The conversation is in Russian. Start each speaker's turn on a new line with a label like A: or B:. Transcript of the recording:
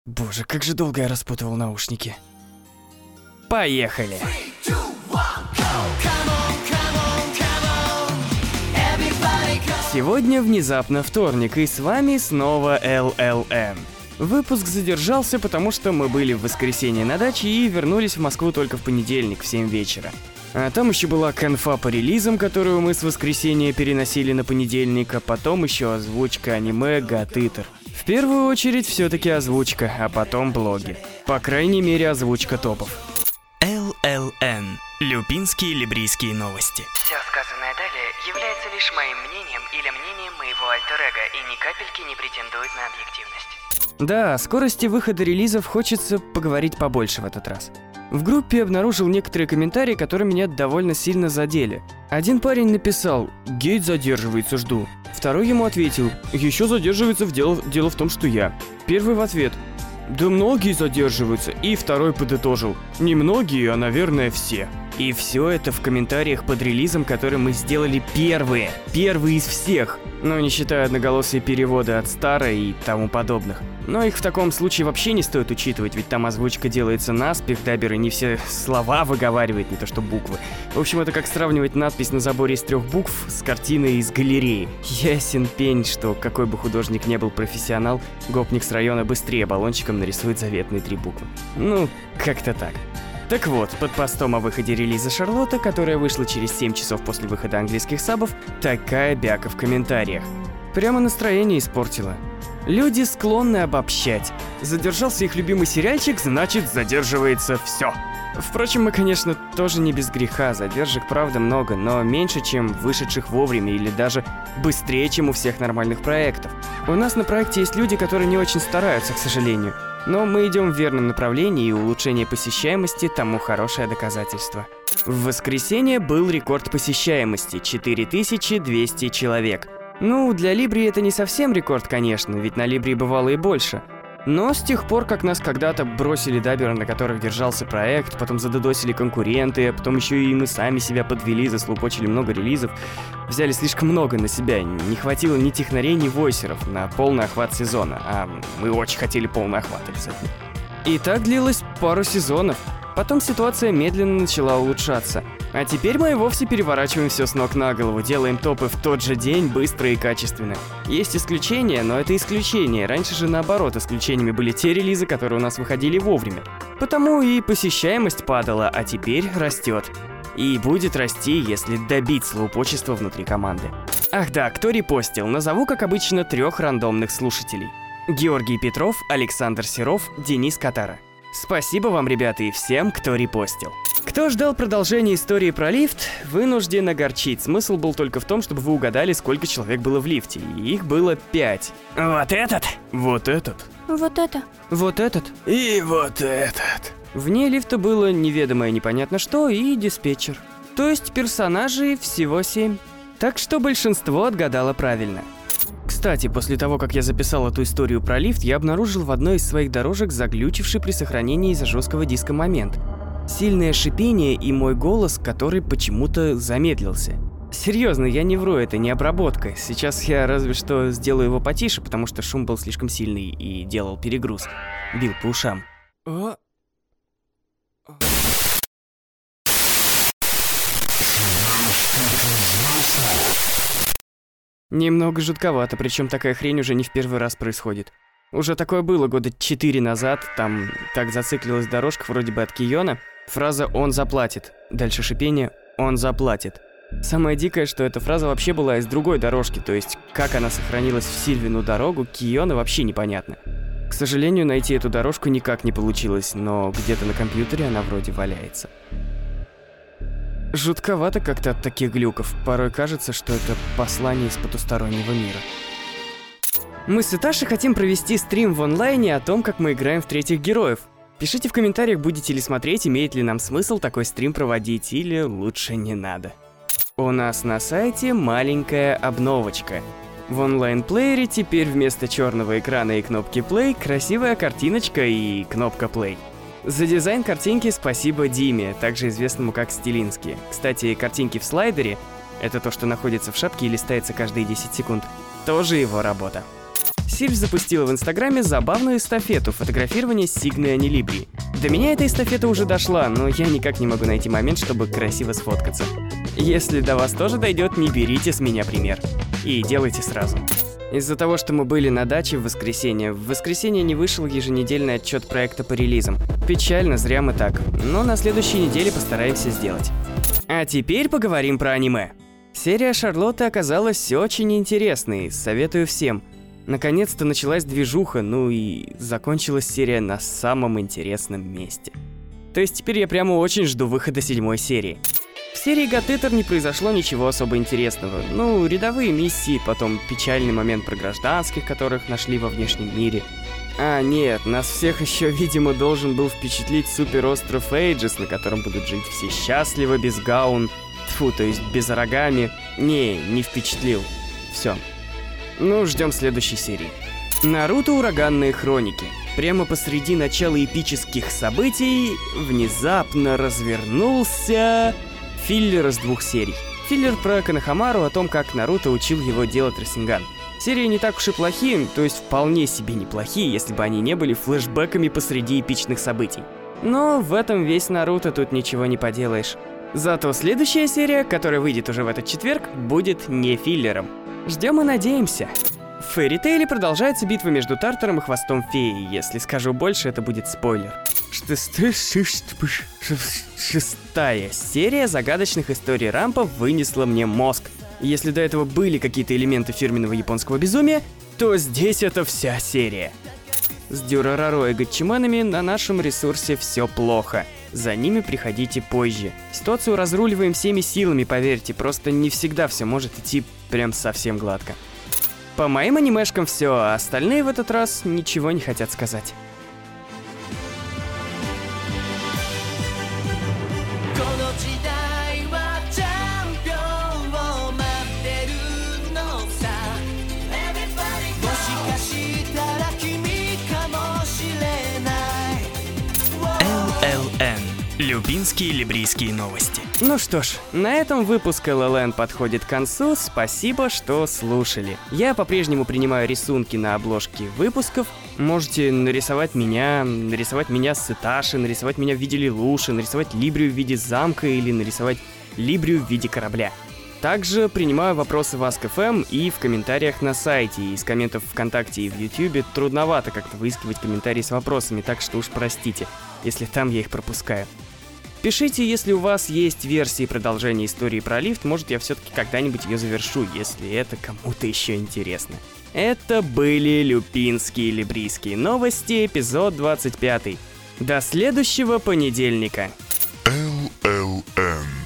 A: Боже, как же долго я распутывал наушники. Поехали! Сегодня внезапно вторник, и с вами снова LLM. Выпуск задержался, потому что мы были в воскресенье на даче и вернулись в Москву только в понедельник в 7 вечера. А там еще была конфа по релизам, которую мы с воскресенья переносили на понедельник, а потом еще озвучка аниме Гатытер. В первую очередь все-таки озвучка, а потом блоги. По крайней мере, озвучка топов. LLN. Люпинские либрийские новости.
B: Все сказанное далее является лишь моим мнением или мнением моего альтер-эго и ни капельки не претендует на объективность.
A: Да, о скорости выхода релизов хочется поговорить побольше в этот раз. В группе обнаружил некоторые комментарии, которые меня довольно сильно задели. Один парень написал: «Гейт задерживается, жду». Второй ему ответил: «Еще задерживается дело в том, что я». Первый в ответ: «Да многие задерживаются», и второй подытожил: «Не многие, а, наверное, все». И все это в комментариях под релизом, который мы сделали первые из всех. Ну, не считая одноголосые переводы от Стара и тому подобных. Но их в таком случае вообще не стоит учитывать, ведь там озвучка делается наспех, даббер и не все слова выговаривает, не то что буквы. В общем, это как сравнивать надпись на заборе из 3 букв с картиной из галереи. Ясен пень, что какой бы художник не был профессионал, гопник с района быстрее баллончиком нарисует заветные 3 буквы. Ну, как-то так. Так вот, под постом о выходе релиза Шарлотта, которая вышла через 7 часов после выхода английских сабов, такая бяка в комментариях. Прямо настроение испортила. Люди склонны обобщать. Задержался их любимый сериальчик, значит задерживается все. Впрочем, мы, конечно, тоже не без греха, задержек правда много, но меньше, чем вышедших вовремя или даже быстрее, чем у всех нормальных проектов. У нас на проекте есть люди, которые не очень стараются, к сожалению. Но мы идем в верном направлении, и улучшение посещаемости тому хорошее доказательство. В воскресенье был рекорд посещаемости – 4200 человек. Ну, для Либри это не совсем рекорд, конечно, ведь на Либри бывало и больше. Но с тех пор, как нас когда-то бросили дабберы, на которых держался проект, потом задодосили конкуренты, а потом еще и мы сами себя подвели, заслупочили много релизов, взяли слишком много на себя, не хватило ни технарей, ни войсеров на полный охват сезона, а мы очень хотели полный охват обязательно. И так длилось пару сезонов. Потом ситуация медленно начала улучшаться. А теперь мы и вовсе переворачиваем все с ног на голову, делаем топы в тот же день, быстро и качественно. Есть исключения, но это исключения. Раньше же наоборот, исключениями были те релизы, которые у нас выходили вовремя. Потому и посещаемость падала, а теперь растет. И будет расти, если добить слоупочество внутри команды. Ах да, кто репостил? Назову, как обычно, 3 рандомных слушателей. Георгий Петров, Александр Серов, Денис Катара. Спасибо вам, ребята, и всем, кто репостил. Кто ждал продолжения истории про лифт, вынужден огорчить. Смысл был только в том, чтобы вы угадали, сколько человек было в лифте. И их было 5. Вот этот. Вот этот.
C: Вот это.
A: Вот этот.
D: И вот этот.
A: Вне лифта было неведомое непонятно что и диспетчер. То есть персонажей всего 7. Так что большинство отгадало правильно. Кстати, после того, как я записал эту историю про лифт, я обнаружил в одной из своих дорожек заглючивший при сохранении из-за жесткого диска момент. Сильное шипение и мой голос, который почему-то замедлился. Серьезно, я не вру, это не обработка. Сейчас я разве что сделаю его потише, потому что шум был слишком сильный и делал перегруз. Бил по ушам. Немного жутковато, причем такая хрень уже не в первый раз происходит. Уже такое было года 4 назад, там так зациклилась дорожка вроде бы от Кийона. Фраза «он заплатит». Дальше шипение «он заплатит». Самое дикое, что эта фраза вообще была из другой дорожки, то есть как она сохранилась в Сильвину дорогу Кийона вообще непонятно. К сожалению, найти эту дорожку никак не получилось, но где-то на компьютере она вроде валяется. Жутковато как-то от таких глюков. Порой кажется, что это послание из потустороннего мира. Мы с Иташей хотим провести стрим в онлайне о том, как мы играем в третьих героев. Пишите в комментариях, будете ли смотреть, имеет ли нам смысл такой стрим проводить, или лучше не надо. У нас на сайте маленькая обновочка. В онлайн-плеере теперь вместо черного экрана и кнопки play красивая картиночка и кнопка play. За дизайн картинки спасибо Диме, также известному как Стилинский. Кстати, картинки в слайдере, это то, что находится в шапке и листается каждые 10 секунд, тоже его работа. Сильв запустила в Инстаграме забавную эстафету фотографирования Сигны Анилибри. До меня эта эстафета уже дошла, но я никак не могу найти момент, чтобы красиво сфоткаться. Если до вас тоже дойдет, не берите с меня пример. И делайте сразу. Из-за того, что мы были на даче в воскресенье не вышел еженедельный отчет проекта по релизам. Печально, зря мы так. Но на следующей неделе постараемся сделать. А теперь поговорим про аниме. Серия Шарлотты оказалась очень интересной, советую всем. Наконец-то началась движуха, ну и закончилась серия на самом интересном месте. То есть теперь я прямо очень жду выхода 7-й серии. В серии Гатетер не произошло ничего особо интересного. Ну, рядовые миссии, потом печальный момент про гражданских, которых нашли во внешнем мире. А, нет, нас всех еще, видимо, должен был впечатлить суперостров Эйджес, на котором будут жить все счастливо, без гаун. Тьфу, то есть без оригами. Не впечатлил. Все. Ну, ждем следующей серии. Наруто Ураганные хроники. Прямо посреди начала эпических событий внезапно развернулся филлер из 2 серий. Филлер про Канахамару, о том, как Наруто учил его делать Расинган. Серии не так уж и плохие, то есть вполне себе неплохие, если бы они не были флешбэками посреди эпичных событий. Но в этом весь Наруто, тут ничего не поделаешь. Зато следующая серия, которая выйдет уже в этот четверг, будет не филлером. Ждем и надеемся. В Фэри Тейле продолжается битва между Тартаром и Хвостом Феи. Если скажу больше, это будет спойлер. Шестая серия загадочных историй Рампа вынесла мне мозг. Если до этого были какие-то элементы фирменного японского безумия, то здесь это вся серия. С Дюрараро и Гатчиманами на нашем ресурсе все плохо. За ними приходите позже. Ситуацию разруливаем всеми силами, поверьте, просто не всегда все может идти прям совсем гладко. По моим анимешкам все, а остальные в этот раз ничего не хотят сказать. Люпинские либрийские новости. Ну что ж, на этом выпуск ЛЛН подходит к концу. Спасибо, что слушали. Я по-прежнему принимаю рисунки на обложке выпусков. Можете нарисовать меня с Иташи, нарисовать меня в виде Лилуши, нарисовать Либрию в виде замка или нарисовать Либрию в виде корабля. Также принимаю вопросы в Ask.fm и в комментариях на сайте. Из комментов ВКонтакте и в Ютубе трудновато как-то выискивать комментарии с вопросами, так что уж простите, если там я их пропускаю. Пишите, если у вас есть версии продолжения истории про лифт, может я все-таки когда-нибудь ее завершу, если это кому-то еще интересно. Это были Люпинские либрийские новости, эпизод 25. До следующего понедельника.
C: LLN